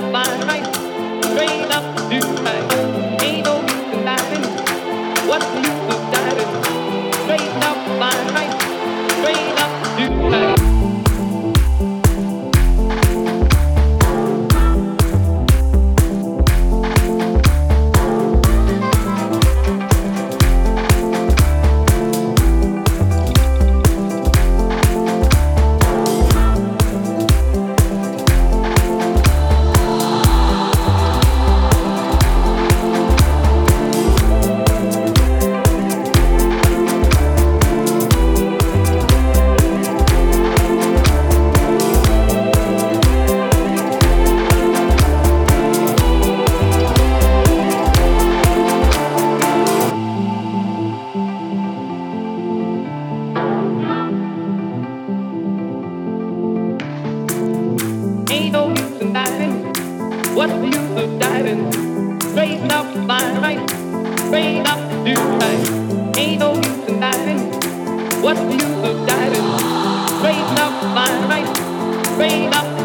my right, straight up to right. Ain't no use in diving. What's the use of diving? Straight up my right, straight up to right. Ain't no use in diving. What's the use of diving? Straight up my right, straight up to right. Ain't no use in diving. What's the use of diving? Straight up my right, straight up.